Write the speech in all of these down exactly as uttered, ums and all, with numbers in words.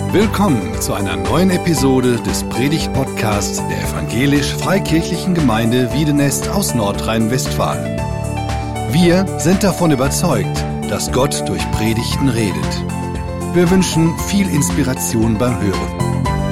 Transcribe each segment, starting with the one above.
Willkommen zu einer neuen Episode des Predigt-Podcasts der Evangelisch-Freikirchlichen Gemeinde Wiedenest aus Nordrhein-Westfalen. Wir sind davon überzeugt, dass Gott durch Predigten redet. Wir wünschen viel Inspiration beim Hören.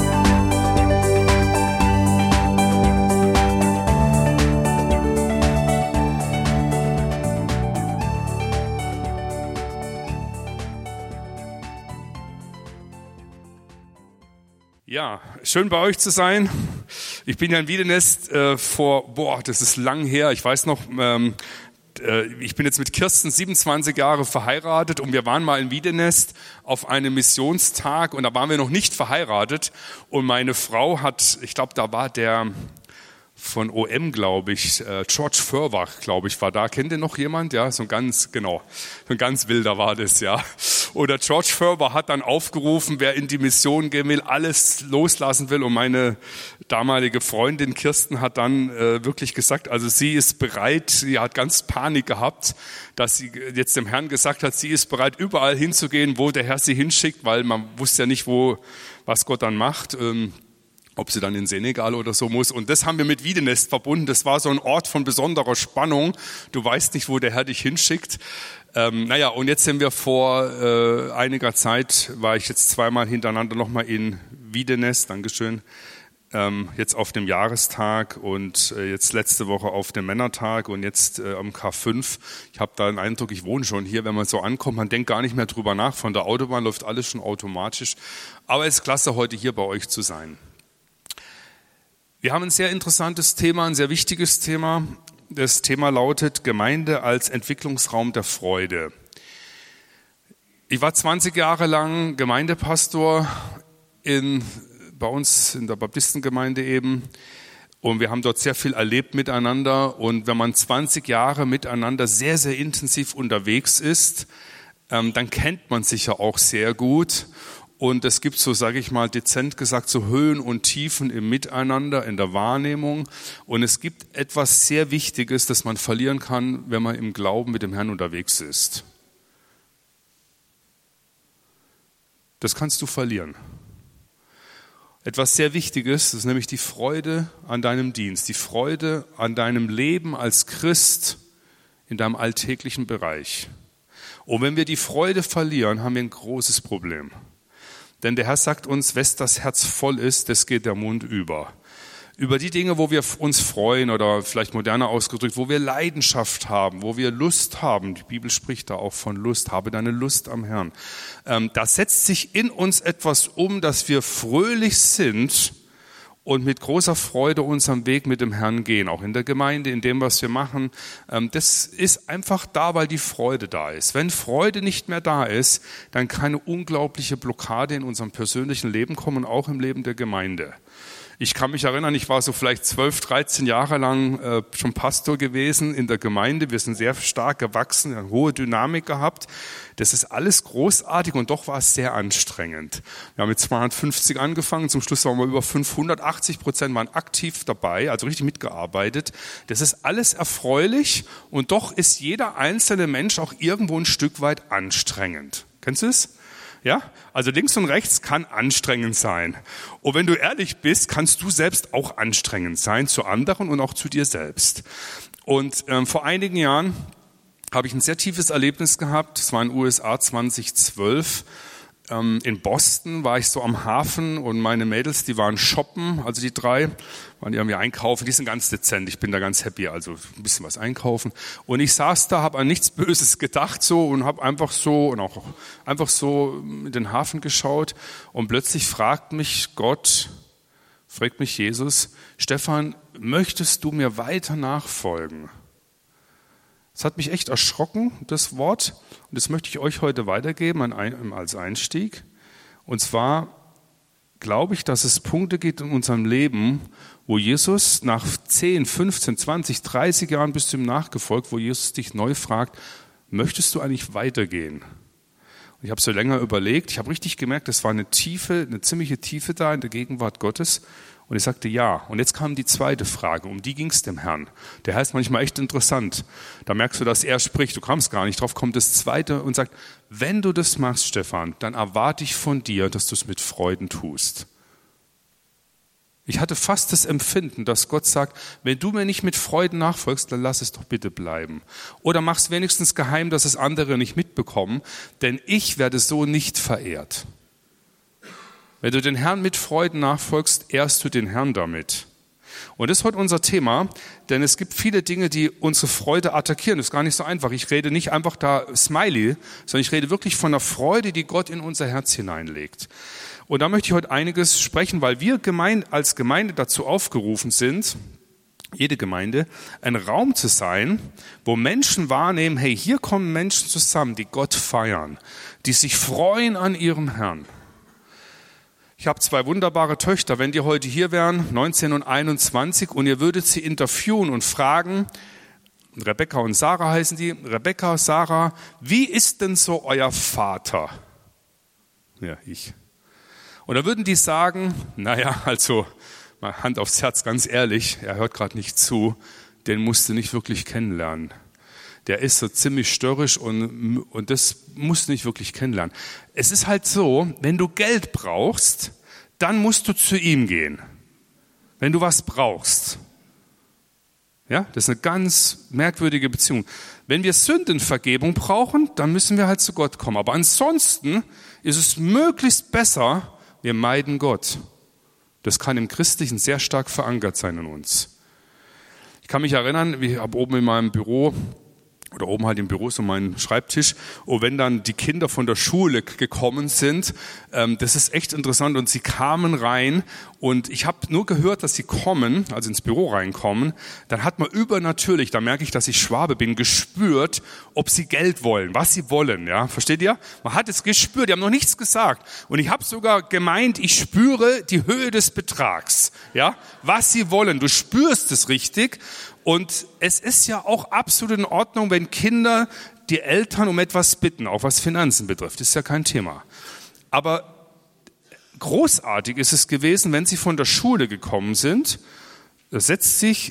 Ja, schön bei euch zu sein. Ich bin ja in Wiedenest äh, vor, boah, das ist lang her. Ich weiß noch, ähm, äh, ich bin jetzt mit Kirsten siebenundzwanzig Jahre verheiratet und wir waren mal in Wiedenest auf einem Missionstag und da waren wir noch nicht verheiratet und meine Frau hat, ich glaube, da war der von O M, glaube ich, äh, George Furwach, glaube ich, war da. Kennt ihr noch jemand? Ja, so ein ganz, genau, so ein ganz wilder war das, ja. Oder George Furwach hat dann aufgerufen, wer in die Mission gehen will, alles loslassen will. Und meine damalige Freundin Kirsten hat dann äh, wirklich gesagt, also sie ist bereit, sie hat ganz Panik gehabt, dass sie jetzt dem Herrn gesagt hat, sie ist bereit, überall hinzugehen, wo der Herr sie hinschickt, weil man wusste ja nicht, wo, was Gott dann macht. Ähm, ob sie dann in Senegal oder so muss. Und das haben wir mit Wiedenest verbunden. Das war so ein Ort von besonderer Spannung. Du weißt nicht, wo der Herr dich hinschickt. Ähm, naja, und jetzt sind wir vor äh, einiger Zeit, war ich jetzt zweimal hintereinander nochmal in Wiedenest, Dankeschön, ähm, jetzt auf dem Jahrestag und äh, jetzt letzte Woche auf dem Männertag und jetzt äh, am K fünf. Ich habe da den Eindruck, ich wohne schon hier, wenn man so ankommt, man denkt gar nicht mehr drüber nach. Von der Autobahn läuft alles schon automatisch. Aber es ist klasse, heute hier bei euch zu sein. Wir haben ein sehr interessantes Thema, ein sehr wichtiges Thema. Das Thema lautet Gemeinde als Entwicklungsraum der Freude. Ich war zwanzig Jahre lang Gemeindepastor in, bei uns in der Baptistengemeinde eben. Und wir haben dort sehr viel erlebt miteinander. Und wenn man zwanzig Jahre miteinander sehr, sehr intensiv unterwegs ist, ähm, dann kennt man sich ja auch sehr gut. Und es gibt so, sage ich mal, dezent gesagt, so Höhen und Tiefen im Miteinander, in der Wahrnehmung. Und es gibt etwas sehr Wichtiges, das man verlieren kann, wenn man im Glauben mit dem Herrn unterwegs ist. Das kannst du verlieren. Etwas sehr Wichtiges, das ist nämlich die Freude an deinem Dienst, die Freude an deinem Leben als Christ in deinem alltäglichen Bereich. Und wenn wir die Freude verlieren, haben wir ein großes Problem. Denn der Herr sagt uns, wes das Herz voll ist, das geht der Mund über. Über die Dinge, wo wir uns freuen oder vielleicht moderner ausgedrückt, wo wir Leidenschaft haben, wo wir Lust haben. Die Bibel spricht da auch von Lust. Habe deine Lust am Herrn. Ähm, da setzt sich in uns etwas um, dass wir fröhlich sind und mit großer Freude unseren Weg mit dem Herrn gehen. Auch in der Gemeinde, in dem, was wir machen. Ähm, das ist einfach da, weil die Freude da ist. Wenn Freude nicht mehr da ist, dann kann eine unglaubliche Blockade in unserem persönlichen Leben kommen, auch im Leben der Gemeinde. Ich kann mich erinnern, ich war so vielleicht zwölf, dreizehn Jahre lang äh, schon Pastor gewesen in der Gemeinde. Wir sind sehr stark gewachsen, eine hohe Dynamik gehabt. Das ist alles großartig und doch war es sehr anstrengend. Wir haben mit zweihundertfünfzig angefangen, zum Schluss waren wir über fünfhundert, achtzig Prozent waren aktiv dabei, also richtig mitgearbeitet. Das ist alles erfreulich und doch ist jeder einzelne Mensch auch irgendwo ein Stück weit anstrengend. Kennst du es? Ja, also links und rechts kann anstrengend sein. Und wenn du ehrlich bist, kannst du selbst auch anstrengend sein zu anderen und auch zu dir selbst. Und ähm, vor einigen Jahren habe ich ein sehr tiefes Erlebnis gehabt. Das war in den U S A zweitausendzwölf. Ähm, in Boston war ich so am Hafen und meine Mädels, die waren shoppen, also die drei, waren die irgendwie einkaufen. Die sind ganz dezent, ich bin da ganz happy, also ein bisschen was einkaufen. Und ich saß da, habe an nichts Böses gedacht so und habe einfach so und auch einfach so in den Hafen geschaut. Und plötzlich fragt mich Gott, fragt mich Jesus, Stefan, möchtest du mir weiter nachfolgen? Das hat mich echt erschrocken, das Wort. Und das möchte ich euch heute weitergeben als Einstieg. Und zwar glaube ich, dass es Punkte gibt in unserem Leben, wo Jesus nach zehn, fünfzehn, zwanzig, dreißig Jahren bist du ihm nachgefolgt, wo Jesus dich neu fragt, möchtest du eigentlich weitergehen? Und Ich habe so länger überlegt. Ich habe richtig gemerkt, es war eine Tiefe, eine ziemliche Tiefe da in der Gegenwart Gottes. Und ich sagte ja. Und jetzt kam die zweite Frage, um die ging es dem Herrn. Der Herr ist manchmal echt interessant. Da merkst du, dass er spricht, du kamst gar nicht drauf, kommt das zweite und sagt, wenn du das machst, Stefan, dann erwarte ich von dir, dass du es mit Freuden tust. Ich hatte fast das Empfinden, dass Gott sagt, wenn du mir nicht mit Freuden nachfolgst, dann lass es doch bitte bleiben. Oder mach es wenigstens geheim, dass es andere nicht mitbekommen, denn ich werde so nicht verehrt. Wenn du den Herrn mit Freuden nachfolgst, ehrst du den Herrn damit. Und das ist heute unser Thema, denn es gibt viele Dinge, die unsere Freude attackieren. Das ist gar nicht so einfach. Ich rede nicht einfach da Smiley, sondern ich rede wirklich von der Freude, die Gott in unser Herz hineinlegt. Und da möchte ich heute einiges sprechen, weil wir Gemeinde, als Gemeinde dazu aufgerufen sind, jede Gemeinde, ein Raum zu sein, wo Menschen wahrnehmen, hey, hier kommen Menschen zusammen, die Gott feiern, die sich freuen an ihrem Herrn. Ich habe zwei wunderbare Töchter. Wenn die heute hier wären, neunzehn und einundzwanzig, und ihr würdet sie interviewen und fragen, Rebecca und Sarah heißen die, Rebecca, Sarah, wie ist denn so euer Vater? Ja, ich. Und da würden die sagen, naja, also mal Hand aufs Herz, ganz ehrlich, er hört gerade nicht zu, den musst du nicht wirklich kennenlernen. Der ist so ziemlich störrisch und, und das musst du nicht wirklich kennenlernen. Es ist halt so, wenn du Geld brauchst, dann musst du zu ihm gehen. Wenn du was brauchst. Ja, das ist eine ganz merkwürdige Beziehung. Wenn wir Sündenvergebung brauchen, dann müssen wir halt zu Gott kommen. Aber ansonsten ist es möglichst besser, wir meiden Gott. Das kann im Christlichen sehr stark verankert sein in uns. Ich kann mich erinnern, ich habe oben in meinem Büro, oder oben halt im Büro so mein Schreibtisch, und wenn dann die Kinder von der Schule gekommen sind, ähm, das ist echt interessant, und sie kamen rein und ich habe nur gehört, dass sie kommen, also ins Büro reinkommen, dann hat man übernatürlich, da merke ich, dass ich Schwabe bin, gespürt, ob sie Geld wollen, was sie wollen, ja, versteht ihr? Man hat es gespürt, die haben noch nichts gesagt, und ich habe sogar gemeint, ich spüre die Höhe des Betrags, ja, was sie wollen, du spürst es richtig. Und es ist ja auch absolut in Ordnung, wenn Kinder die Eltern um etwas bitten, auch was Finanzen betrifft. Das ist ja kein Thema. Aber großartig ist es gewesen, wenn sie von der Schule gekommen sind, da setzt sich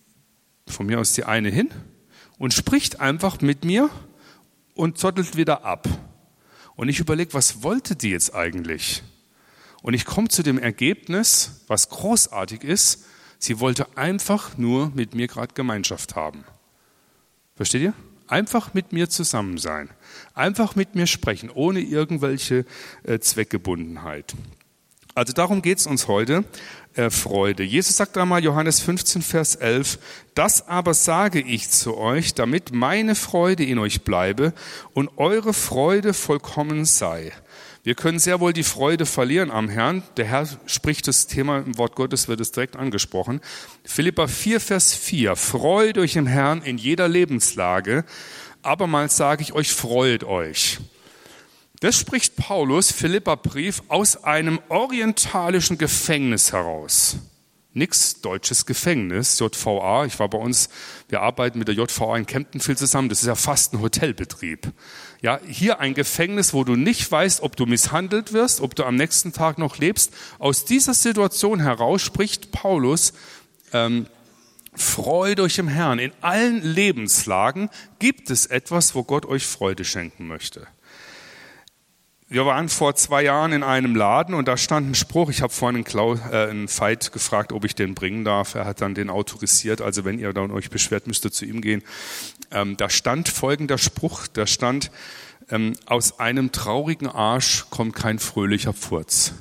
von mir aus die eine hin und spricht einfach mit mir und zottelt wieder ab. Und ich überlege, was wollte die jetzt eigentlich? Und ich komme zu dem Ergebnis, was großartig ist, sie wollte einfach nur mit mir gerade Gemeinschaft haben. Versteht ihr? Einfach mit mir zusammen sein. Einfach mit mir sprechen, ohne irgendwelche äh, Zweckgebundenheit. Also darum geht es uns heute, äh, Freude. Jesus sagt einmal, Johannes fünfzehn, Vers elf, das aber sage ich zu euch, damit meine Freude in euch bleibe und eure Freude vollkommen sei. Wir können sehr wohl die Freude verlieren am Herrn. Der Herr spricht das Thema, im Wort Gottes wird es direkt angesprochen. Philipper vier, Vers vier. Freut euch im Herrn in jeder Lebenslage. Abermals sage ich euch, freut euch. Das spricht Paulus, Philipperbrief, aus einem orientalischen Gefängnis heraus. Nix deutsches Gefängnis, J V A. Ich war bei uns, wir arbeiten mit der J V A in Kempten viel zusammen. Das ist ja fast ein Hotelbetrieb. Ja, hier ein Gefängnis, wo du nicht weißt, ob du misshandelt wirst, ob du am nächsten Tag noch lebst. Aus dieser Situation heraus spricht Paulus, ähm, freut euch im Herrn. In allen Lebenslagen gibt es etwas, wo Gott euch Freude schenken möchte. Wir waren vor zwei Jahren in einem Laden und da stand ein Spruch. Ich habe vorhin einen, Klau, äh, einen Veit gefragt, ob ich den bringen darf. Er hat dann den autorisiert. Also wenn ihr dann euch beschwert, müsst ihr zu ihm gehen. Ähm, da stand folgender Spruch. Da stand, ähm, aus einem traurigen Arsch kommt kein fröhlicher Furz.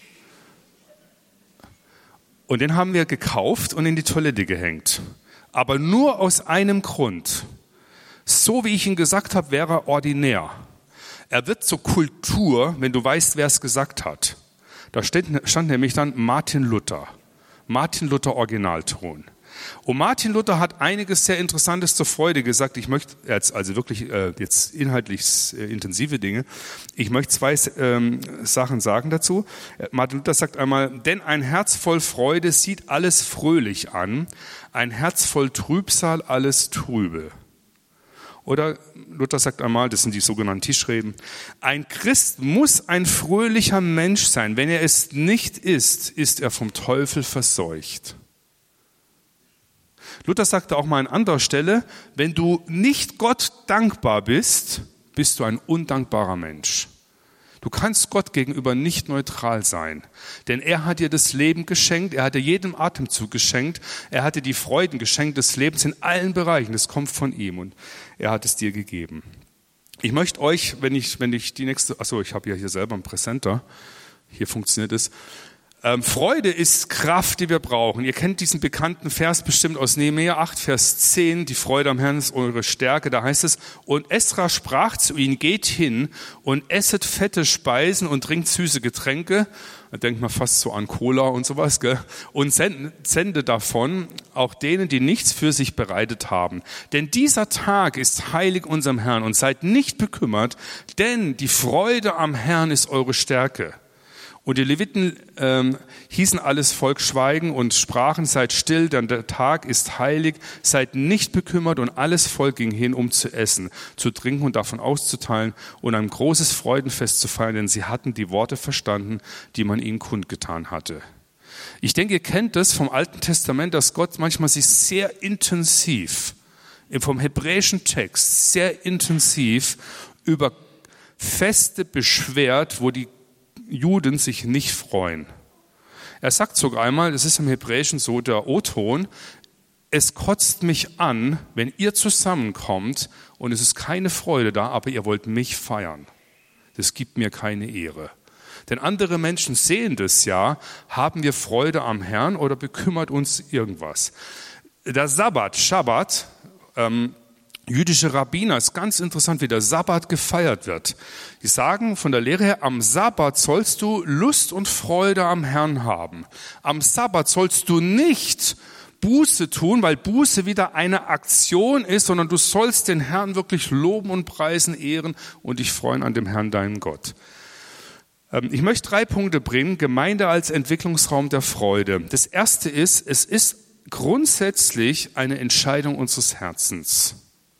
Und den haben wir gekauft und in die Toilette gehängt. Aber nur aus einem Grund. So wie ich ihn gesagt habe, wäre er ordinär. Er wird zur Kultur, wenn du weißt, wer es gesagt hat. Da stand, stand nämlich dann Martin Luther. Martin Luther Originalton. Und Martin Luther hat einiges sehr Interessantes zur Freude gesagt. Ich möchte jetzt also wirklich äh, jetzt inhaltlich äh, intensive Dinge. Ich möchte zwei ähm, Sachen sagen dazu. Martin Luther sagt einmal, denn ein Herz voll Freude sieht alles fröhlich an, ein Herz voll Trübsal alles trübe. Oder Luther sagt einmal, das sind die sogenannten Tischreden, ein Christ muss ein fröhlicher Mensch sein. Wenn er es nicht ist, ist er vom Teufel verseucht. Luther sagte auch mal an anderer Stelle, wenn du nicht Gott dankbar bist, bist du ein undankbarer Mensch. Du kannst Gott gegenüber nicht neutral sein, denn er hat dir das Leben geschenkt, er hat dir jedem Atemzug geschenkt, er hat dir die Freuden geschenkt des Lebens in allen Bereichen, das kommt von ihm und er hat es dir gegeben. Ich möchte euch, wenn ich, wenn ich die nächste, achso, ich habe ja hier selber einen Präsenter, hier funktioniert es. Ähm, Freude ist Kraft, die wir brauchen. Ihr kennt diesen bekannten Vers bestimmt aus Nehemia acht, Vers zehn. Die Freude am Herrn ist eure Stärke. Da heißt es, und Esra sprach zu ihnen, geht hin und esset fette Speisen und trinkt süße Getränke. Da denkt man fast so an Cola und sowas, gell? Und sende davon auch denen, die nichts für sich bereitet haben. Denn dieser Tag ist heilig unserem Herrn und seid nicht bekümmert, denn die Freude am Herrn ist eure Stärke. Und die Leviten ähm, hießen alles Volk schweigen und sprachen, seid still, denn der Tag ist heilig, seid nicht bekümmert. Und alles Volk ging hin, um zu essen, zu trinken und davon auszuteilen und ein großes Freudenfest zu feiern, denn sie hatten die Worte verstanden, die man ihnen kundgetan hatte. Ich denke, ihr kennt das vom Alten Testament, dass Gott manchmal sich sehr intensiv, vom hebräischen Text, sehr intensiv über Feste beschwert, wo die Juden sich nicht freuen. Er sagt sogar einmal, das ist im Hebräischen so der O-Ton, es kotzt mich an, wenn ihr zusammenkommt und es ist keine Freude da, aber ihr wollt mich feiern. Das gibt mir keine Ehre. Denn andere Menschen sehen das ja, haben wir Freude am Herrn oder bekümmert uns irgendwas. Der Sabbat, Schabbat, ähm, jüdische Rabbiner, ist ganz interessant, wie der Sabbat gefeiert wird. Die sagen von der Lehre her, am Sabbat sollst du Lust und Freude am Herrn haben. Am Sabbat sollst du nicht Buße tun, weil Buße wieder eine Aktion ist, sondern du sollst den Herrn wirklich loben und preisen, ehren und dich freuen an dem Herrn, deinen Gott. Ich möchte drei Punkte bringen. Gemeinde als Entwicklungsraum der Freude. Das erste ist, es ist grundsätzlich eine Entscheidung unseres Herzens.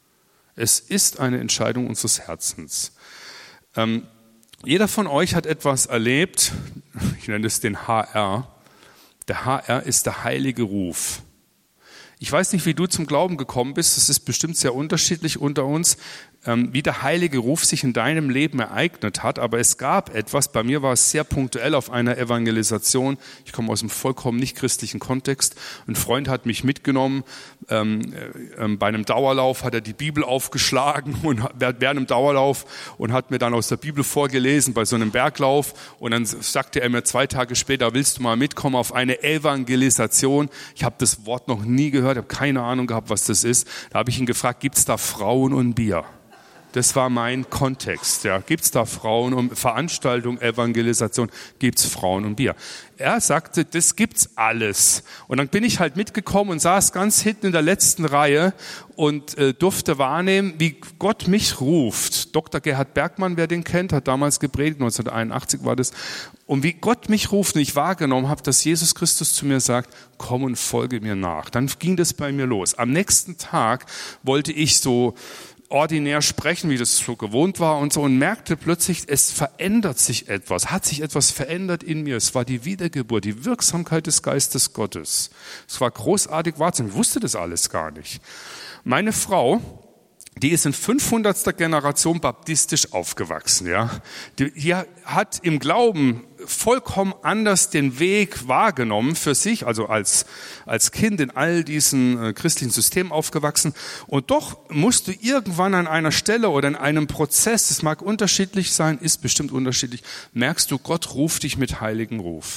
Es ist eine Entscheidung unseres Herzens. Ähm, jeder von euch hat etwas erlebt, ich nenne es den H R. Der H R ist der heilige Ruf. Ich weiß nicht, wie du zum Glauben gekommen bist, das ist bestimmt sehr unterschiedlich unter uns, wie der heilige Ruf sich in deinem Leben ereignet hat, aber es gab etwas, bei mir war es sehr punktuell auf einer Evangelisation, ich komme aus einem vollkommen nicht christlichen Kontext, ein Freund hat mich mitgenommen, ähm, ähm, bei einem Dauerlauf hat er die Bibel aufgeschlagen und während einem Dauerlauf und hat mir dann aus der Bibel vorgelesen bei so einem Berglauf und dann sagte er mir zwei Tage später, willst du mal mitkommen auf eine Evangelisation? Ich habe das Wort noch nie gehört, habe keine Ahnung gehabt, was das ist. Da habe ich ihn gefragt, gibt es da Frauen und Bier? Das war mein Kontext. Ja. Gibt es da Frauen und Veranstaltung, Evangelisation, gibt es Frauen und Bier? Er sagte, das gibt's alles. Und dann bin ich halt mitgekommen und saß ganz hinten in der letzten Reihe und äh, durfte wahrnehmen, wie Gott mich ruft. Doktor Gerhard Bergmann, wer den kennt, hat damals gepredigt, neunzehnhunderteinundachtzig war das. Und wie Gott mich ruft und ich wahrgenommen habe, dass Jesus Christus zu mir sagt, komm und folge mir nach. Dann ging das bei mir los. Am nächsten Tag wollte ich so ordinär sprechen, wie das so gewohnt war und so und merkte plötzlich, es verändert sich etwas, hat sich etwas verändert in mir. Es war die Wiedergeburt, die Wirksamkeit des Geistes Gottes. Es war großartig wahrzunehmen. Ich wusste das alles gar nicht. Meine Frau, die ist in fünfhundertster Generation baptistisch aufgewachsen, ja. Die, die hat im Glauben vollkommen anders den Weg wahrgenommen für sich, also als, als Kind in all diesen äh, christlichen Systemen aufgewachsen. Und doch musst du irgendwann an einer Stelle oder in einem Prozess, das mag unterschiedlich sein, ist bestimmt unterschiedlich, merkst du, Gott ruft dich mit heiligen Ruf.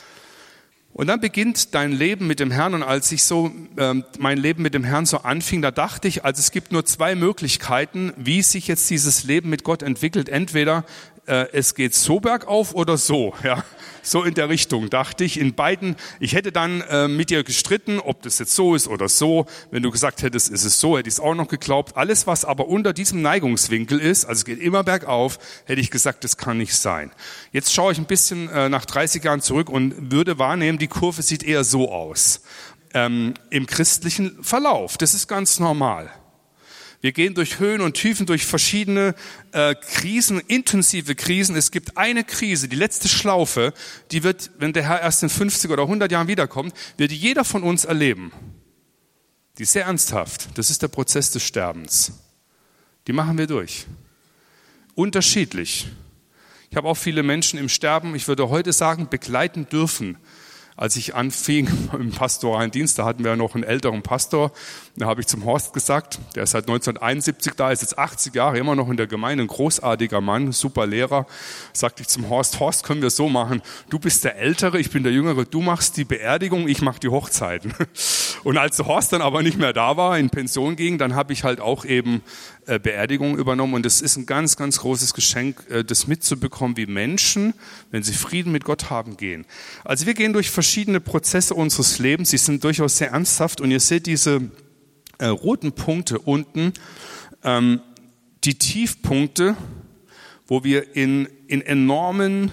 Und dann beginnt dein Leben mit dem Herrn. Und als ich so äh, mein Leben mit dem Herrn so anfing, da dachte ich, also es gibt nur zwei Möglichkeiten, wie sich jetzt dieses Leben mit Gott entwickelt. Entweder äh, es geht so bergauf oder so, ja, so in der Richtung. Dachte ich in beiden. Ich hätte dann äh, mit dir gestritten, ob das jetzt so ist oder so. Wenn du gesagt hättest, ist es so, hätte ich es auch noch geglaubt. Alles, was aber unter diesem Neigungswinkel ist, also es geht immer bergauf, hätte ich gesagt, das kann nicht sein. Jetzt schaue ich ein bisschen äh, nach dreißig Jahren zurück und würde wahrnehmen, die Kurve sieht eher so aus. Ähm, im christlichen Verlauf. Das ist ganz normal. Wir gehen durch Höhen und Tiefen, durch verschiedene äh, Krisen, intensive Krisen. Es gibt eine Krise, die letzte Schlaufe, die wird, wenn der Herr erst in fünfzig oder hundert Jahren wiederkommt, wird jeder von uns erleben. Die ist sehr ernsthaft. Das ist der Prozess des Sterbens. Die machen wir durch. Unterschiedlich. Ich habe auch viele Menschen im Sterben, ich würde heute sagen, begleiten dürfen. Als ich anfing im pastoralen Dienst, da hatten wir ja noch einen älteren Pastor, da habe ich zum Horst gesagt, der ist seit neunzehnhunderteinundsiebzig da, ist jetzt achtzig Jahre, immer noch in der Gemeinde, ein großartiger Mann, super Lehrer, sagte ich zum Horst, Horst, können wir es so machen, du bist der Ältere, ich bin der Jüngere, du machst die Beerdigung, ich mache die Hochzeiten. Und als der Horst dann aber nicht mehr da war, in Pension ging, dann habe ich halt auch eben äh, Beerdigungen übernommen und es ist ein ganz, ganz großes Geschenk, äh, das mitzubekommen, wie Menschen, wenn sie Frieden mit Gott haben, gehen. Also wir gehen durch verschiedene Prozesse unseres Lebens, sie sind durchaus sehr ernsthaft und ihr seht diese äh, roten Punkte unten, ähm, die Tiefpunkte, wo wir in, in enormen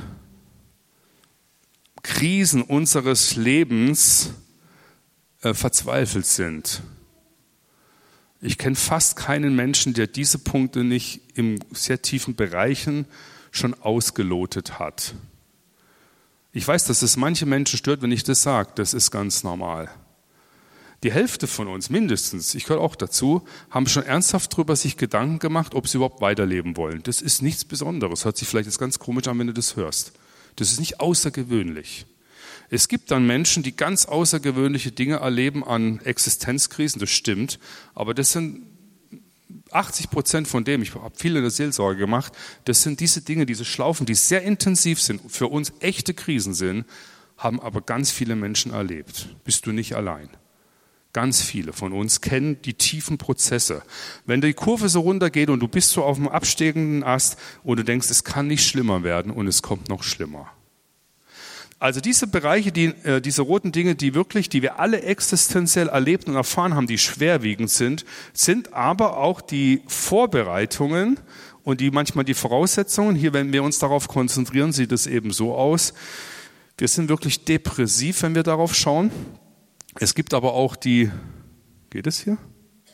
Krisen unseres Lebens äh, verzweifelt sind. Ich kenne fast keinen Menschen, der diese Punkte nicht in sehr tiefen Bereichen schon ausgelotet hat. Ich weiß, dass es manche Menschen stört, wenn ich das sage. Das ist ganz normal. Die Hälfte von uns, mindestens, ich gehöre auch dazu, haben schon ernsthaft darüber sich Gedanken gemacht, ob sie überhaupt weiterleben wollen. Das ist nichts Besonderes. Hört sich vielleicht jetzt ganz komisch an, wenn du das hörst. Das ist nicht außergewöhnlich. Es gibt dann Menschen, die ganz außergewöhnliche Dinge erleben an Existenzkrisen, das stimmt, aber das sind achtzig Prozent von dem, ich habe viel in der Seelsorge gemacht, das sind diese Dinge, diese Schlaufen, die sehr intensiv sind, für uns echte Krisen sind, haben aber ganz viele Menschen erlebt. Bist du nicht allein. Ganz viele von uns kennen die tiefen Prozesse. Wenn die Kurve so runtergeht und du bist so auf dem absteigenden Ast und du denkst, es kann nicht schlimmer werden und es kommt noch schlimmer. Also diese Bereiche, die, äh, diese roten Dinge, die wirklich, die wir alle existenziell erlebt und erfahren haben, die schwerwiegend sind, sind aber auch die Vorbereitungen und die manchmal die Voraussetzungen. Hier, wenn wir uns darauf konzentrieren, sieht es eben so aus. Wir sind wirklich depressiv, wenn wir darauf schauen. Es gibt aber auch die, geht es hier?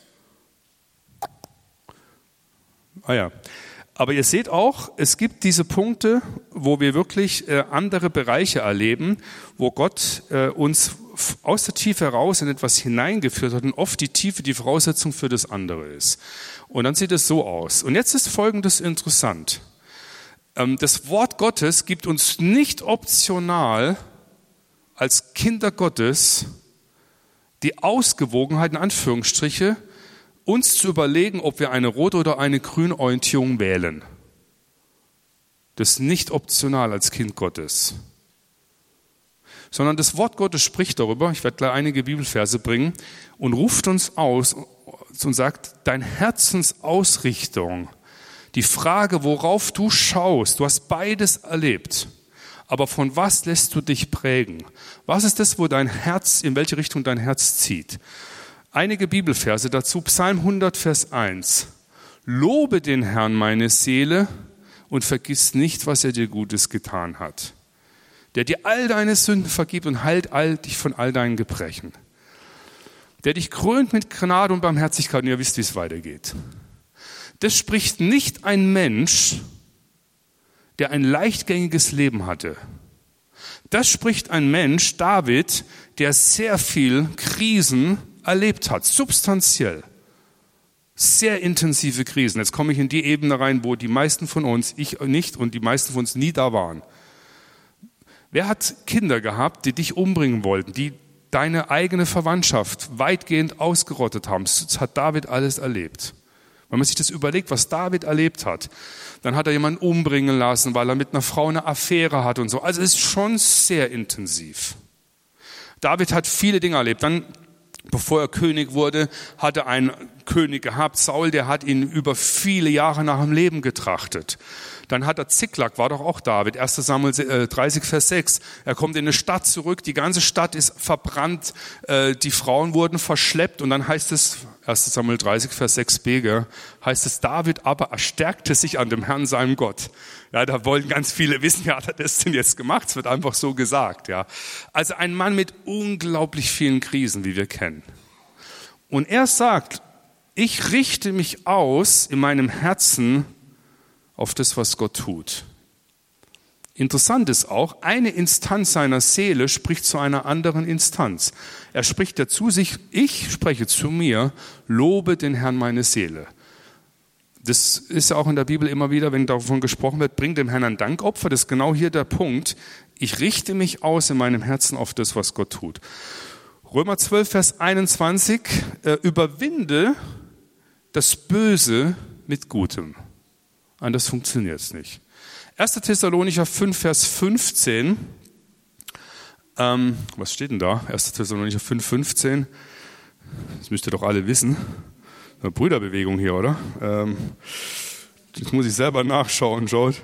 Ah ja. Aber ihr seht auch, es gibt diese Punkte, wo wir wirklich äh, andere Bereiche erleben, wo Gott äh, uns aus der Tiefe heraus in etwas hineingeführt hat und oft die Tiefe die Voraussetzung für das andere ist. Und dann sieht es so aus. Und jetzt ist Folgendes interessant. Ähm, das Wort Gottes gibt uns nicht optional als Kinder Gottes die Ausgewogenheit, in Anführungsstriche, uns zu überlegen, ob wir eine rote oder eine grüne Orientierung wählen. Das ist nicht optional als Kind Gottes. Sondern das Wort Gottes spricht darüber, ich werde gleich einige Bibelverse bringen, und ruft uns aus und sagt, deine Herzensausrichtung, die Frage, worauf du schaust, du hast beides erlebt, aber von was lässt du dich prägen? Was ist das, wo dein Herz, in welche Richtung dein Herz zieht? Einige Bibelverse dazu, Psalm hundert, Vers eins. Lobe den Herrn, meine Seele, und vergiss nicht, was er dir Gutes getan hat. Der dir all deine Sünden vergibt und heilt all dich von all deinen Gebrechen. Der dich krönt mit Gnade und Barmherzigkeit, und ihr wisst, wie es weitergeht. Das spricht nicht ein Mensch, der ein leichtgängiges Leben hatte. Das spricht ein Mensch, David, der sehr viel Krisen erlebt hat, substanziell. Sehr intensive Krisen. Jetzt komme ich in die Ebene rein, wo die meisten von uns, ich nicht und die meisten von uns nie da waren. Wer hat Kinder gehabt, die dich umbringen wollten, die deine eigene Verwandtschaft weitgehend ausgerottet haben? Das hat David alles erlebt. Wenn man sich das überlegt, was David erlebt hat, dann hat er jemanden umbringen lassen, weil er mit einer Frau eine Affäre hat und so. Also es ist schon sehr intensiv. David hat viele Dinge erlebt. Dann, bevor er König wurde, hat er einen König gehabt, Saul, der hat ihn über viele Jahre nach dem Leben getrachtet. Dann hat er Ziklag, war doch auch David, erster Samuel dreißig, Vers sechs. Er kommt in eine Stadt zurück, die ganze Stadt ist verbrannt, die Frauen wurden verschleppt und dann heißt es, erster Samuel dreißig, Vers sechs b, heißt es, David aber erstärkte sich an dem Herrn, seinem Gott. Ja, da wollen ganz viele wissen, ja, hat er das denn jetzt gemacht? Es wird einfach so gesagt, ja. Also ein Mann mit unglaublich vielen Krisen, wie wir kennen. Und er sagt, Ich richte mich aus in meinem Herzen auf das, was Gott tut. Interessant ist auch, eine Instanz seiner Seele spricht zu einer anderen Instanz. Er spricht ja zu sich, ich spreche zu mir, lobe den Herrn meine Seele. Das ist ja auch in der Bibel immer wieder, wenn davon gesprochen wird, bring dem Herrn ein Dankopfer. Das ist genau hier der Punkt. Ich richte mich aus in meinem Herzen auf das, was Gott tut. Römer zwölf, Vers einundzwanzig, äh, überwinde das Böse mit Gutem. Anders funktioniert es nicht. erster Thessalonicher fünf, Vers fünfzehn. Ähm, was steht denn da? erster Thessalonicher fünf, fünfzehn. Das müsst ihr doch alle wissen. Eine Brüderbewegung hier, oder? Ähm, jetzt muss ich selber nachschauen, schaut.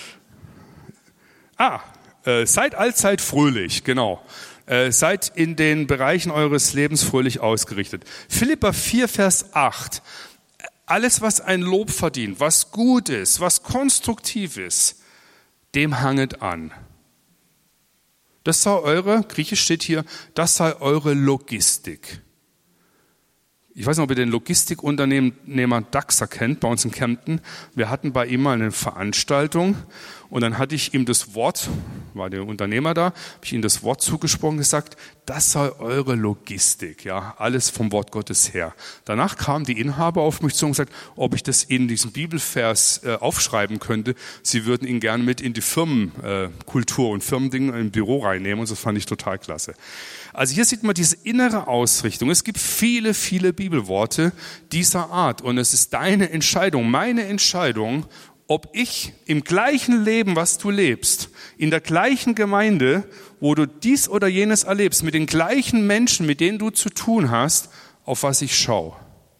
Ah, äh, seid allzeit fröhlich, genau. Äh, seid in den Bereichen eures Lebens fröhlich ausgerichtet. Philipper vier, Vers acht. Alles, was ein Lob verdient, was gut ist, was konstruktiv ist, dem hanget an. Das sei eure, griechisch steht hier, das sei eure Logistik. Ich weiß nicht, ob ihr den Logistikunternehmer Daxer kennt, bei uns in Kempten. Wir hatten bei ihm mal eine Veranstaltung und dann hatte ich ihm das Wort, war der Unternehmer da, habe ich ihm das Wort zugesprochen, gesagt, das sei eure Logistik, ja, alles vom Wort Gottes her. Danach kamen die Inhaber auf mich zu und gesagt, ob ich das in diesen Bibelvers äh, aufschreiben könnte. Sie würden ihn gerne mit in die Firmenkultur äh, und Firmendinge im Büro reinnehmen und das fand ich total klasse. Also hier sieht man diese innere Ausrichtung. Es gibt viele, viele Bibelworte dieser Art und es ist deine Entscheidung, meine Entscheidung, ob ich im gleichen Leben, was du lebst, in der gleichen Gemeinde, wo du dies oder jenes erlebst, mit den gleichen Menschen, mit denen du zu tun hast, auf was ich schaue.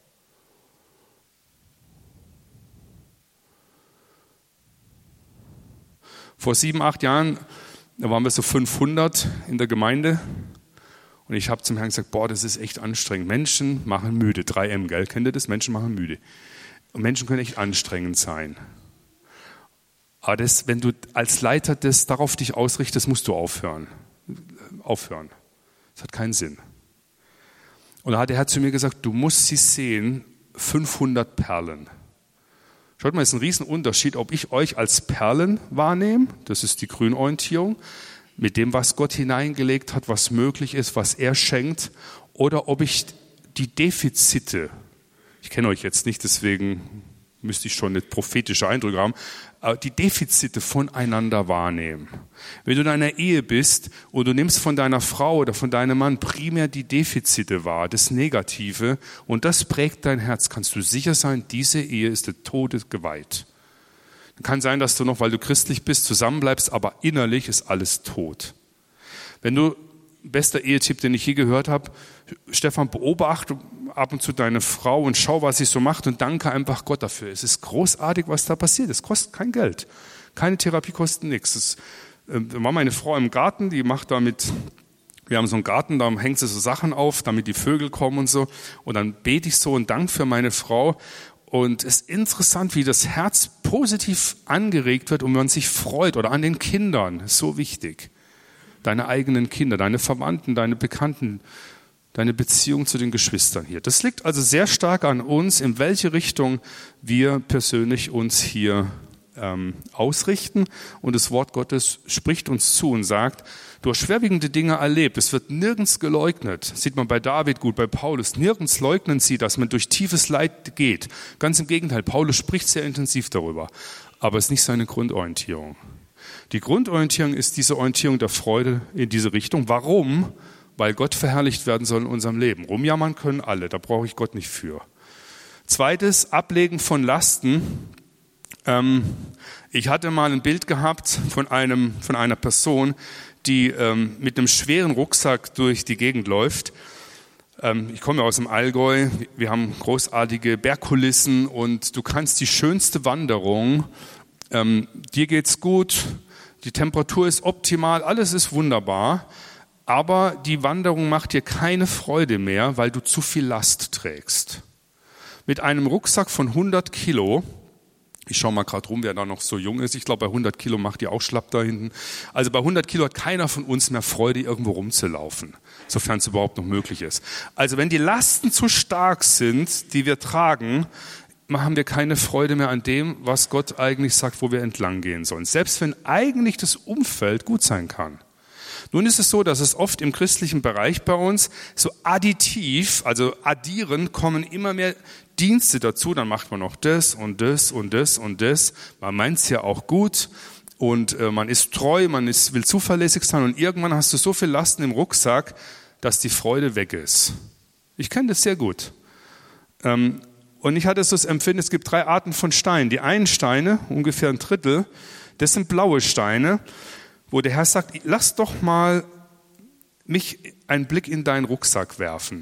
Vor sieben, acht Jahren, da waren wir so fünfhundert in der Gemeinde. Und ich habe zum Herrn gesagt, boah, das ist echt anstrengend. Menschen machen müde. drei M, gell? Kennt ihr das? Menschen machen müde. Und Menschen können echt anstrengend sein. Aber das, wenn du als Leiter das darauf dich ausrichtest, musst du aufhören. Aufhören. Das hat keinen Sinn. Und da hat der Herr zu mir gesagt, du musst sie sehen, fünfhundert Perlen. Schaut mal, es ist ein Riesenunterschied, ob ich euch als Perlen wahrnehme, das ist die Grünorientierung, mit dem, was Gott hineingelegt hat, was möglich ist, was er schenkt, oder ob ich die Defizite, ich kenne euch jetzt nicht, deswegen müsste ich schon eine prophetische Eindrücke haben, die Defizite voneinander wahrnehmen. Wenn du in einer Ehe bist und du nimmst von deiner Frau oder von deinem Mann primär die Defizite wahr, das Negative, und das prägt dein Herz, kannst du sicher sein, diese Ehe ist der Tode geweiht. Kann sein, dass du noch, weil du christlich bist, zusammenbleibst, aber innerlich ist alles tot. Wenn du, bester Ehetipp, den ich je gehört habe, Stefan, beobachte ab und zu deine Frau und schau, was sie so macht und danke einfach Gott dafür. Es ist großartig, was da passiert. Es kostet kein Geld. Keine Therapie kostet nichts. Es, äh, da war meine Frau im Garten, die macht damit, wir haben so einen Garten, da hängt sie so Sachen auf, damit die Vögel kommen und so. Und dann bete ich so und danke für meine Frau. Und es ist interessant, wie das Herz positiv angeregt wird und man sich freut. Oder an den Kindern, das ist so wichtig. Deine eigenen Kinder, deine Verwandten, deine Bekannten, deine Beziehung zu den Geschwistern hier. Das liegt also sehr stark an uns, in welche Richtung wir persönlich uns hier ähm, ausrichten. Und das Wort Gottes spricht uns zu und sagt, du hast schwerwiegende Dinge erlebt. Es wird nirgends geleugnet. Das sieht man bei David gut, bei Paulus. Nirgends leugnen sie, dass man durch tiefes Leid geht. Ganz im Gegenteil, Paulus spricht sehr intensiv darüber. Aber es ist nicht seine Grundorientierung. Die Grundorientierung ist diese Orientierung der Freude in diese Richtung. Warum? Weil Gott verherrlicht werden soll in unserem Leben. Rumjammern können alle, da brauche ich Gott nicht für. Zweites, Ablegen von Lasten. Ähm, ich hatte mal ein Bild gehabt von, einem, von einer Person, die ähm, mit einem schweren Rucksack durch die Gegend läuft. Ähm, ich komme aus dem Allgäu, wir haben großartige Bergkulissen und du kannst die schönste Wanderung, ähm, dir geht's gut, die Temperatur ist optimal, alles ist wunderbar, aber die Wanderung macht dir keine Freude mehr, weil du zu viel Last trägst. Mit einem Rucksack von hundert Kilo Ich schaue mal gerade rum, wer da noch so jung ist. Ich glaube, bei hundert Kilo macht die auch schlapp da hinten. Also bei hundert Kilo hat keiner von uns mehr Freude, irgendwo rumzulaufen, sofern es überhaupt noch möglich ist. Also wenn die Lasten zu stark sind, die wir tragen, haben wir keine Freude mehr an dem, was Gott eigentlich sagt, wo wir entlang gehen sollen. Selbst wenn eigentlich das Umfeld gut sein kann. Nun ist es so, dass es oft im christlichen Bereich bei uns so additiv, also addieren, kommen immer mehr Dienste dazu. Dann macht man noch das und das und das und das. Man meint es ja auch gut und äh, man ist treu, man ist, will zuverlässig sein und irgendwann hast du so viel Lasten im Rucksack, dass die Freude weg ist. Ich kenne das sehr gut. Ähm, und ich hatte so das Empfinden, es gibt drei Arten von Steinen. Die einen Steine, ungefähr ein Drittel, das sind blaue Steine, wo der Herr sagt, lass doch mal mich einen Blick in deinen Rucksack werfen.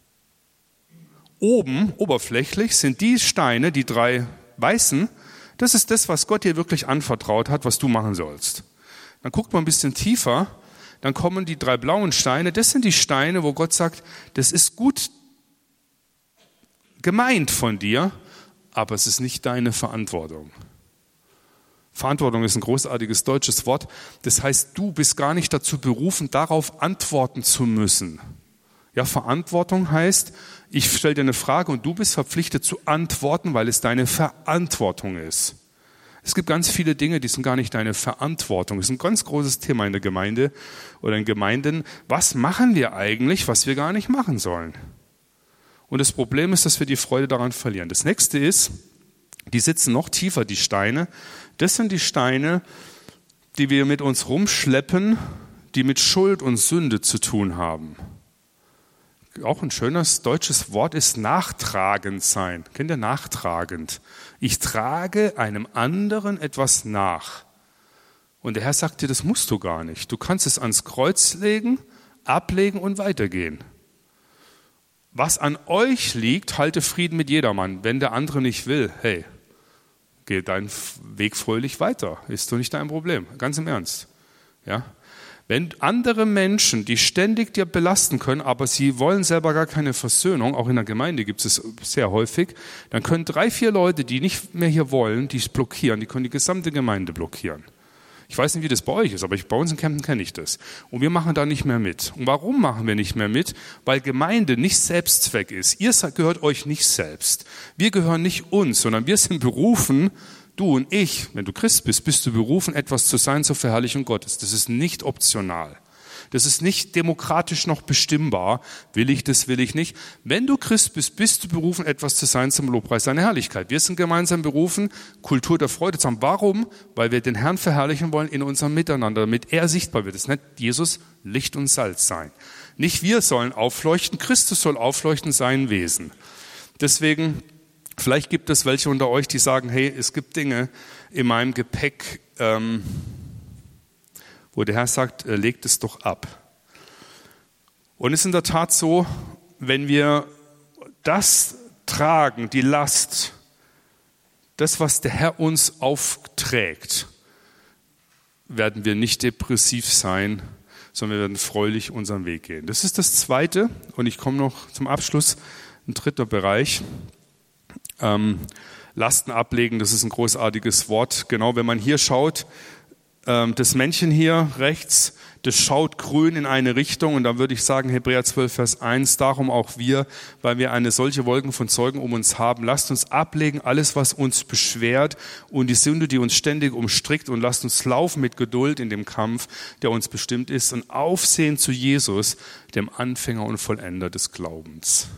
Oben, oberflächlich, sind die Steine, die drei weißen, das ist das, was Gott dir wirklich anvertraut hat, was du machen sollst. Dann guckt man ein bisschen tiefer, dann kommen die drei blauen Steine, das sind die Steine, wo Gott sagt, das ist gut gemeint von dir, aber es ist nicht deine Verantwortung. Verantwortung ist ein großartiges deutsches Wort. Das heißt, du bist gar nicht dazu berufen, darauf antworten zu müssen. Ja, Verantwortung heißt, ich stelle dir eine Frage und du bist verpflichtet zu antworten, weil es deine Verantwortung ist. Es gibt ganz viele Dinge, die sind gar nicht deine Verantwortung. Das ist ein ganz großes Thema in der Gemeinde oder in Gemeinden. Was machen wir eigentlich, was wir gar nicht machen sollen? Und das Problem ist, dass wir die Freude daran verlieren. Das nächste ist, die sitzen noch tiefer, die Steine. Das sind die Steine, die wir mit uns rumschleppen, die mit Schuld und Sünde zu tun haben. Auch ein schönes deutsches Wort ist nachtragend sein. Kennt ihr nachtragend? Ich trage einem anderen etwas nach. Und der Herr sagt dir, das musst du gar nicht. Du kannst es ans Kreuz legen, ablegen und weitergehen. Was an euch liegt, halte Frieden mit jedermann. Wenn der andere nicht will, hey, geh deinen Weg fröhlich weiter. Ist doch nicht dein Problem. Ganz im Ernst. Ja? Wenn andere Menschen, die ständig dir belasten können, aber sie wollen selber gar keine Versöhnung, auch in der Gemeinde gibt es sehr häufig, dann können drei, vier Leute, die nicht mehr hier wollen, die blockieren, die können die gesamte Gemeinde blockieren. Ich weiß nicht, wie das bei euch ist, aber ich, bei uns in Kempten kenne ich das. Und wir machen da nicht mehr mit. Und warum machen wir nicht mehr mit? Weil Gemeinde nicht Selbstzweck ist. Ihr gehört euch nicht selbst. Wir gehören nicht uns, sondern wir sind berufen, du und ich, wenn du Christ bist, bist du berufen, etwas zu sein zur Verherrlichung Gottes. Das ist nicht optional. Das ist nicht demokratisch noch bestimmbar. Will ich das, will ich nicht. Wenn du Christ bist, bist du berufen, etwas zu sein zum Lobpreis seiner Herrlichkeit. Wir sind gemeinsam berufen, Kultur der Freude zu haben. Warum? Weil wir den Herrn verherrlichen wollen in unserem Miteinander, damit er sichtbar wird. Es nennt Jesus Licht und Salz sein. Nicht wir sollen aufleuchten, Christus soll aufleuchten, sein Wesen. Deswegen, vielleicht gibt es welche unter euch, die sagen, hey, es gibt Dinge in meinem Gepäck, ähm, wo der Herr sagt, legt es doch ab. Und es ist in der Tat so, wenn wir das tragen, die Last, das, was der Herr uns aufträgt, werden wir nicht depressiv sein, sondern wir werden fröhlich unseren Weg gehen. Das ist das Zweite. Und ich komme noch zum Abschluss, ein dritter Bereich. Ähm, Lasten ablegen, das ist ein großartiges Wort. Genau, wenn man hier schaut, das Männchen hier rechts, das schaut grün in eine Richtung und da würde ich sagen, Hebräer zwölf, Vers eins, darum auch wir, weil wir eine solche Wolken von Zeugen um uns haben, lasst uns ablegen, alles, was uns beschwert und die Sünde, die uns ständig umstrickt und lasst uns laufen mit Geduld in dem Kampf, der uns bestimmt ist und aufsehen zu Jesus, dem Anfänger und Vollender des Glaubens.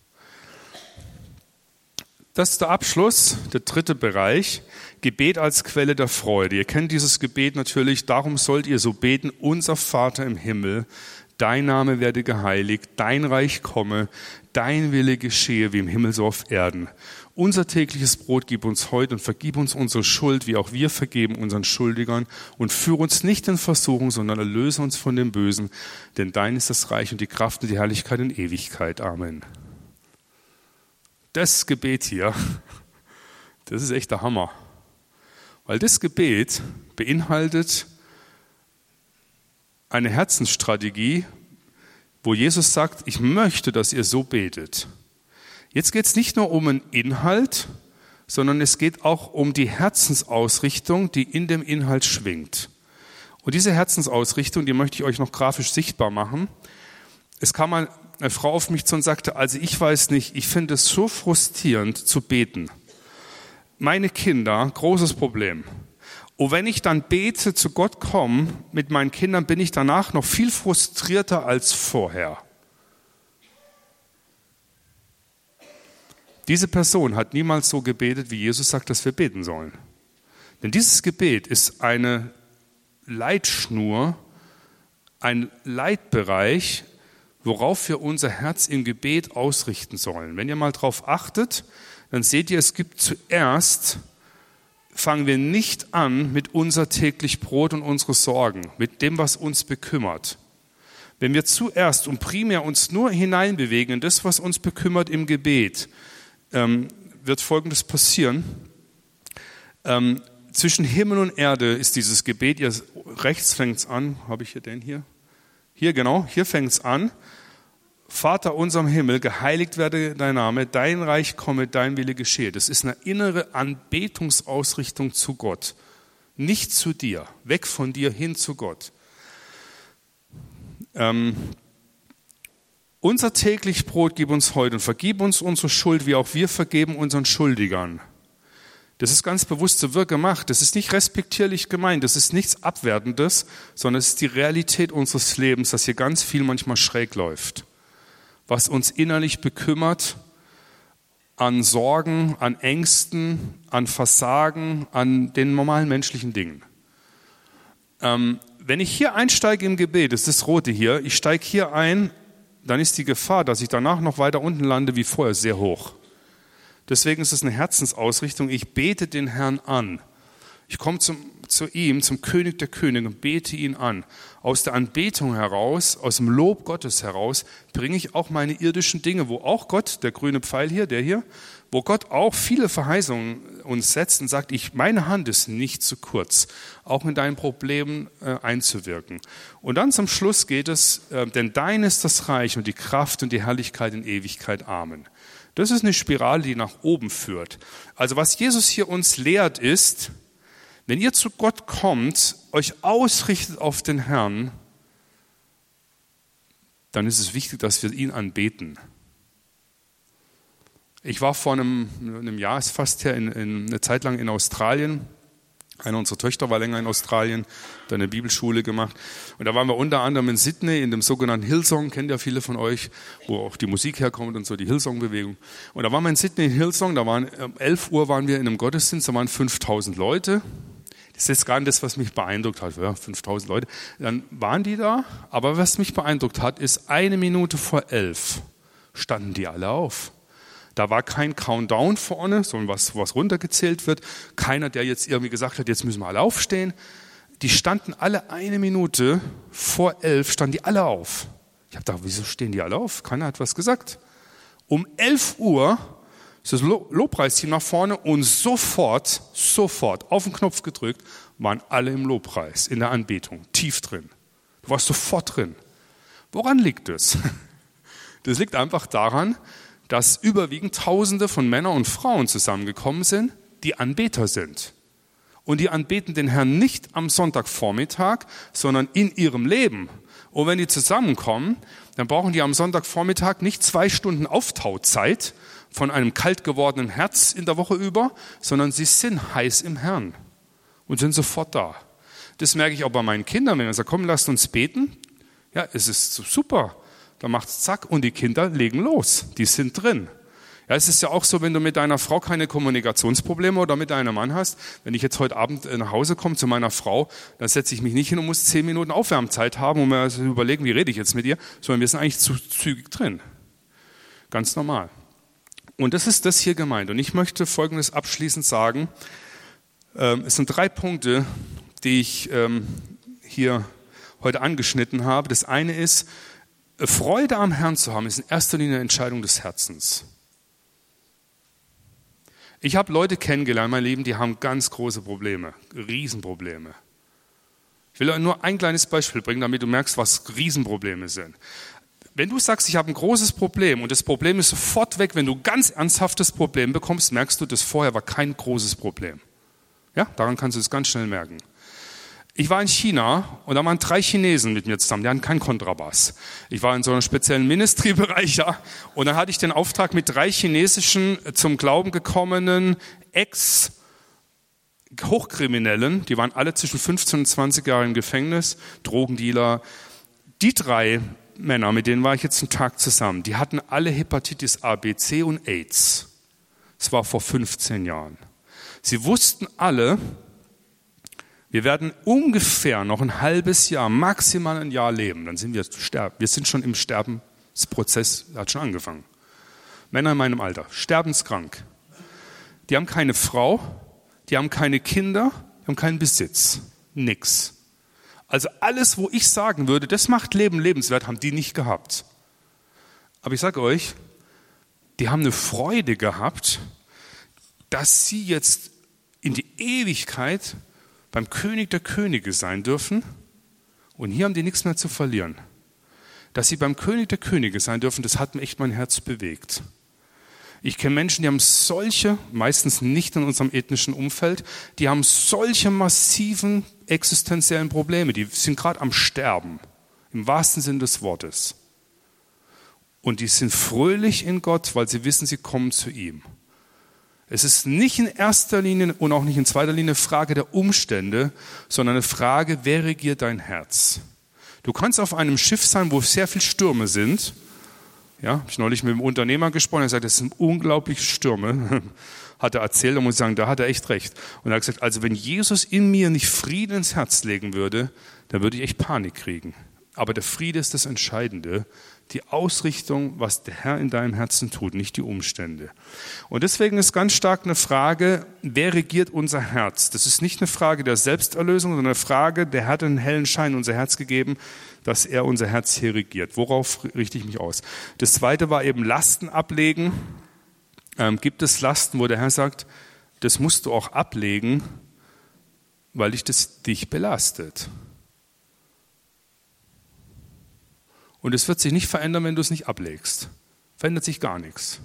Das ist der Abschluss, der dritte Bereich, Gebet als Quelle der Freude. Ihr kennt dieses Gebet natürlich, darum sollt ihr so beten, unser Vater im Himmel, dein Name werde geheiligt, dein Reich komme, dein Wille geschehe wie im Himmel so auf Erden. Unser tägliches Brot gib uns heute und vergib uns unsere Schuld, wie auch wir vergeben unseren Schuldigern und führe uns nicht in Versuchung, sondern erlöse uns von dem Bösen, denn dein ist das Reich und die Kraft und die Herrlichkeit in Ewigkeit. Amen. Das Gebet hier, das ist echt der Hammer. Weil das Gebet beinhaltet eine Herzensstrategie, wo Jesus sagt, ich möchte, dass ihr so betet. Jetzt geht es nicht nur um einen Inhalt, sondern es geht auch um die Herzensausrichtung, die in dem Inhalt schwingt. Und diese Herzensausrichtung, die möchte ich euch noch grafisch sichtbar machen. Es kam mal eine Frau auf mich zu und sagte, also ich weiß nicht, ich finde es so frustrierend zu beten. Meine Kinder, großes Problem. Und wenn ich dann bete, zu Gott komme, mit meinen Kindern, bin ich danach noch viel frustrierter als vorher. Diese Person hat niemals so gebetet, wie Jesus sagt, dass wir beten sollen. Denn dieses Gebet ist eine Leitschnur, ein Leitbereich, worauf wir unser Herz im Gebet ausrichten sollen. Wenn ihr mal drauf achtet, dann seht ihr, es gibt zuerst, fangen wir nicht an mit unser täglich Brot und unsere Sorgen, mit dem, was uns bekümmert. Wenn wir zuerst und primär uns nur hineinbewegen in das, was uns bekümmert im Gebet, ähm, wird Folgendes passieren. Ähm, zwischen Himmel und Erde ist dieses Gebet, ihr, rechts fängt es an, habe ich hier den hier? Hier, genau, hier fängt es an. Vater unser im Himmel, geheiligt werde dein Name, dein Reich komme, dein Wille geschehe. Das ist eine innere Anbetungsausrichtung zu Gott. Nicht zu dir, weg von dir hin zu Gott. Ähm, unser täglich Brot gib uns heute und vergib uns unsere Schuld, wie auch wir vergeben unseren Schuldigern. Das ist ganz bewusst so gemacht. Das ist nicht respektierlich gemeint. Das ist nichts Abwertendes, sondern es ist die Realität unseres Lebens, dass hier ganz viel manchmal schräg läuft. Was uns innerlich bekümmert an Sorgen, an Ängsten, an Versagen, an den normalen menschlichen Dingen. Ähm, wenn ich hier einsteige im Gebet, das ist das Rote hier, ich steige hier ein, dann ist die Gefahr, dass ich danach noch weiter unten lande wie vorher, sehr hoch. Deswegen ist es eine Herzensausrichtung. Ich bete den Herrn an. Ich komme zum, zu ihm, zum König der Könige und bete ihn an. Aus der Anbetung heraus, aus dem Lob Gottes heraus, bringe ich auch meine irdischen Dinge, wo auch Gott, der grüne Pfeil hier, der hier, wo Gott auch viele Verheißungen uns setzt und sagt, ich, meine Hand ist nicht zu kurz, auch in deinen Problemen äh, einzuwirken. Und dann zum Schluss geht es, äh, denn dein ist das Reich und die Kraft und die Herrlichkeit in Ewigkeit. Amen. Das ist eine Spirale, die nach oben führt. Also was Jesus hier uns lehrt ist, wenn ihr zu Gott kommt, euch ausrichtet auf den Herrn, dann ist es wichtig, dass wir ihn anbeten. Ich war vor einem, einem Jahr, ist fast her, in, in, eine Zeit lang in Australien. Eine unserer Töchter war länger in Australien, hat eine Bibelschule gemacht. Und da waren wir unter anderem in Sydney, in dem sogenannten Hillsong, kennt ja viele von euch, wo auch die Musik herkommt und so, die Hillsong-Bewegung. Und da waren wir in Sydney in Hillsong, da waren, um elf Uhr waren wir in einem Gottesdienst, da waren fünftausend Leute. Das ist jetzt gar nicht das, was mich beeindruckt hat, ja, fünftausend Leute. Dann waren die da, aber was mich beeindruckt hat, ist, eine Minute vor elf standen die alle auf. Da war kein Countdown vorne, sondern was, was runtergezählt wird. Keiner, der jetzt irgendwie gesagt hat, jetzt müssen wir alle aufstehen. Die standen alle eine Minute vor elf, standen die alle auf. Ich habe gedacht, wieso stehen die alle auf? Keiner hat was gesagt. Um elf Uhr ist das Lobpreisteam nach vorne und sofort, sofort auf den Knopf gedrückt, waren alle im Lobpreis, in der Anbetung, tief drin. Du warst sofort drin. Woran liegt das? Das liegt einfach daran, dass überwiegend Tausende von Männern und Frauen zusammengekommen sind, die Anbeter sind. Und die anbeten den Herrn nicht am Sonntagvormittag, sondern in ihrem Leben. Und wenn die zusammenkommen, dann brauchen die am Sonntagvormittag nicht zwei Stunden Auftauzeit von einem kalt gewordenen Herz in der Woche über, sondern sie sind heiß im Herrn und sind sofort da. Das merke ich auch bei meinen Kindern, wenn ich sage, komm, lasst uns beten. Ja, es ist super. Dann macht es zack und die Kinder legen los. Die sind drin. Ja, es ist ja auch so, wenn du mit deiner Frau keine Kommunikationsprobleme oder mit deinem Mann hast. Wenn ich jetzt heute Abend nach Hause komme zu meiner Frau, dann setze ich mich nicht hin und muss zehn Minuten Aufwärmzeit haben, um mir also überlegen, wie rede ich jetzt mit ihr, sondern wir sind eigentlich zu zügig drin. Ganz normal. Und das ist das hier gemeint. Und ich möchte Folgendes abschließend sagen. Ähm, es sind drei Punkte, die ich ähm, hier heute angeschnitten habe. Das eine ist, Freude am Herrn zu haben, ist in erster Linie eine Entscheidung des Herzens. Ich habe Leute kennengelernt, mein Leben, die haben ganz große Probleme, Riesenprobleme. Ich will nur ein kleines Beispiel bringen, damit du merkst, was Riesenprobleme sind. Wenn du sagst, ich habe ein großes Problem und das Problem ist sofort weg, wenn du ein ganz ernsthaftes Problem bekommst, merkst du, das vorher war kein großes Problem. Ja, daran kannst du es ganz schnell merken. Ich war in China und da waren drei Chinesen mit mir zusammen, die hatten keinen Kontrabass. Ich war in so einem speziellen Ministry-Bereich, ja, und dann hatte ich den Auftrag mit drei chinesischen zum Glauben gekommenen Ex-Hochkriminellen, die waren alle zwischen fünfzehn und zwanzig Jahre im Gefängnis, Drogendealer. Die drei Männer, mit denen war ich jetzt einen Tag zusammen, die hatten alle Hepatitis A, B, C und AIDS. Das war vor fünfzehn Jahren. Sie wussten alle, wir werden ungefähr noch ein halbes Jahr, maximal ein Jahr leben. Dann sind wir sterben. Wir sind schon im Sterbensprozess, hat schon angefangen. Männer in meinem Alter, sterbenskrank. Die haben keine Frau, die haben keine Kinder, die haben keinen Besitz. Nix. Also alles, wo ich sagen würde, das macht Leben lebenswert, haben die nicht gehabt. Aber ich sage euch, die haben eine Freude gehabt, dass sie jetzt in die Ewigkeit beim König der Könige sein dürfen und hier haben die nichts mehr zu verlieren. Dass sie beim König der Könige sein dürfen, das hat mir echt mein Herz bewegt. Ich kenne Menschen, die haben solche, meistens nicht in unserem ethnischen Umfeld, die haben solche massiven existenziellen Probleme, die sind gerade am Sterben, im wahrsten Sinne des Wortes. Und die sind fröhlich in Gott, weil sie wissen, sie kommen zu ihm. Es ist nicht in erster Linie und auch nicht in zweiter Linie eine Frage der Umstände, sondern eine Frage, wer regiert dein Herz? Du kannst auf einem Schiff sein, wo sehr viele Stürme sind. Ja, habe ich neulich mit einem Unternehmer gesprochen, er sagt, es sind unglaubliche Stürme. Hat er erzählt, da muss ich sagen, da hat er echt recht. Und er hat gesagt, also wenn Jesus in mir nicht Frieden ins Herz legen würde, dann würde ich echt Panik kriegen. Aber der Friede ist das Entscheidende. Die Ausrichtung, was der Herr in deinem Herzen tut, nicht die Umstände. Und deswegen ist ganz stark eine Frage, wer regiert unser Herz? Das ist nicht eine Frage der Selbsterlösung, sondern eine Frage, der hat einen hellen Schein in unser Herz gegeben, dass er unser Herz hier regiert. Worauf richte ich mich aus? Das zweite war eben Lasten ablegen. Ähm, gibt es Lasten, wo der Herr sagt, das musst du auch ablegen, weil dich das dich belastet. Und es wird sich nicht verändern, wenn du es nicht ablegst. Verändert sich gar nichts.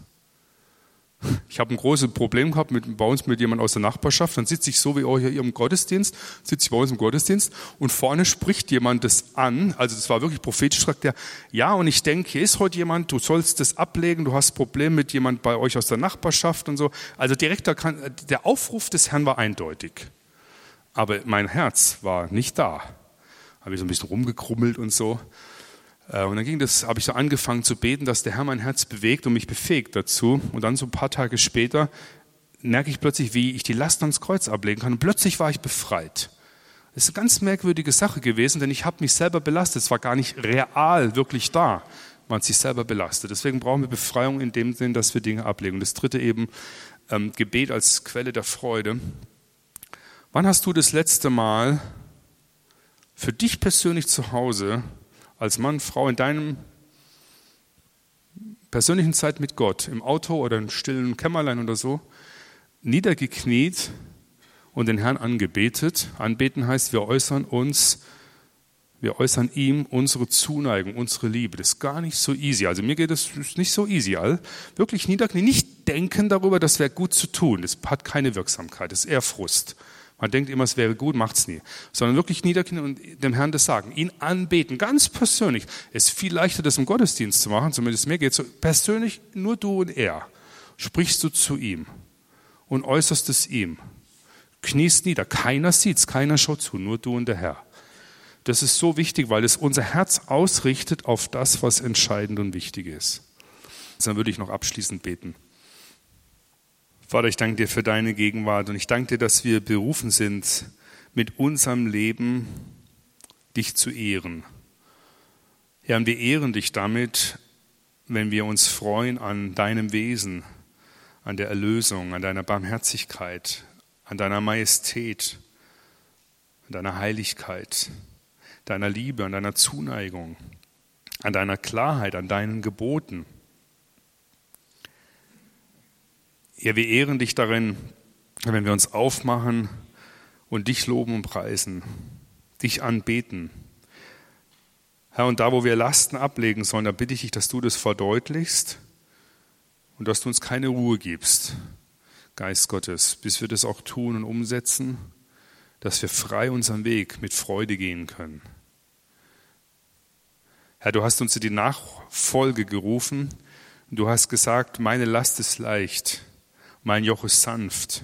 Ich habe ein großes Problem gehabt mit, bei uns mit jemandem aus der Nachbarschaft. Dann sitze ich so wie auch hier im Gottesdienst, sitze ich bei uns im Gottesdienst und vorne spricht jemand das an. Also das war wirklich prophetisch, sagt der, ja, und ich denke, hier ist heute jemand, du sollst das ablegen, du hast ein Problem mit jemand bei euch aus der Nachbarschaft und so. Also direkt der, der Aufruf des Herrn war eindeutig. Aber mein Herz war nicht da. Habe ich so ein bisschen rumgekrummelt und so. Und dann ging das, habe ich so angefangen zu beten, dass der Herr mein Herz bewegt und mich befähigt dazu. Und dann so ein paar Tage später merke ich plötzlich, wie ich die Last ans Kreuz ablegen kann. Und plötzlich war ich befreit. Das ist eine ganz merkwürdige Sache gewesen, denn ich habe mich selber belastet. Es war gar nicht real wirklich da. Man hat sich selber belastet. Deswegen brauchen wir Befreiung in dem Sinn, dass wir Dinge ablegen. Und das dritte eben, ähm, Gebet als Quelle der Freude. Wann hast du das letzte Mal für dich persönlich zu Hause als Mann, Frau in deinem persönlichen Zeit mit Gott, im Auto oder im stillen Kämmerlein oder so, niedergekniet und den Herrn angebetet? Anbeten heißt, wir äußern uns, wir äußern ihm unsere Zuneigung, unsere Liebe. Das ist gar nicht so easy. Also mir geht es nicht so easy. Wirklich niederknien, nicht denken darüber, das wäre gut zu tun. Das hat keine Wirksamkeit, das ist eher Frust. Man denkt immer, es wäre gut, macht es nie. Sondern wirklich niederknien und dem Herrn das sagen. Ihn anbeten, ganz persönlich. Es ist viel leichter, das im Gottesdienst zu machen, zumindest mir geht es so. Persönlich, nur du und er. Sprichst du zu ihm und äußerst es ihm. Kniest nieder. Keiner sieht es, keiner schaut zu, nur du und der Herr. Das ist so wichtig, weil es unser Herz ausrichtet auf das, was entscheidend und wichtig ist. Dann würde ich noch abschließend beten. Vater, ich danke dir für deine Gegenwart und ich danke dir, dass wir berufen sind, mit unserem Leben dich zu ehren. Herr, und wir ehren dich damit, wenn wir uns freuen an deinem Wesen, an der Erlösung, an deiner Barmherzigkeit, an deiner Majestät, an deiner Heiligkeit, deiner Liebe, an deiner Zuneigung, an deiner Klarheit, an deinen Geboten. Ja, wir ehren dich darin, wenn wir uns aufmachen und dich loben und preisen, dich anbeten. Herr, und da, wo wir Lasten ablegen sollen, da bitte ich dich, dass du das verdeutlichst und dass du uns keine Ruhe gibst, Geist Gottes, bis wir das auch tun und umsetzen, dass wir frei unseren Weg mit Freude gehen können. Herr, du hast uns in die Nachfolge gerufen und du hast gesagt, meine Last ist leicht, mein Joch ist sanft.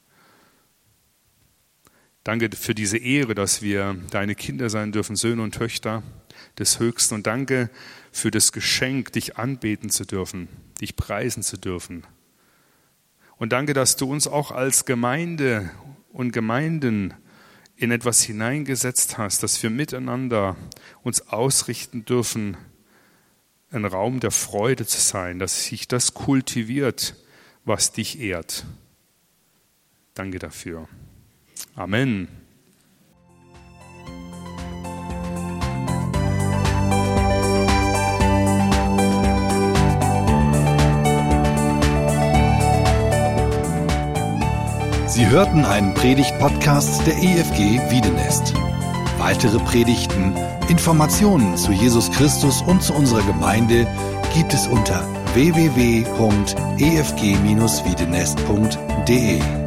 Danke für diese Ehre, dass wir deine Kinder sein dürfen, Söhne und Töchter des Höchsten. Und danke für das Geschenk, dich anbeten zu dürfen, dich preisen zu dürfen. Und danke, dass du uns auch als Gemeinde und Gemeinden in etwas hineingesetzt hast, dass wir miteinander uns ausrichten dürfen, ein Raum der Freude zu sein, dass sich das kultiviert, was dich ehrt. Danke dafür. Amen. Sie hörten einen Predigt-Podcast der E F G Wiedenest. Weitere Predigten, Informationen zu Jesus Christus und zu unserer Gemeinde gibt es unter w w w punkt e f g dash wiedenest punkt d e.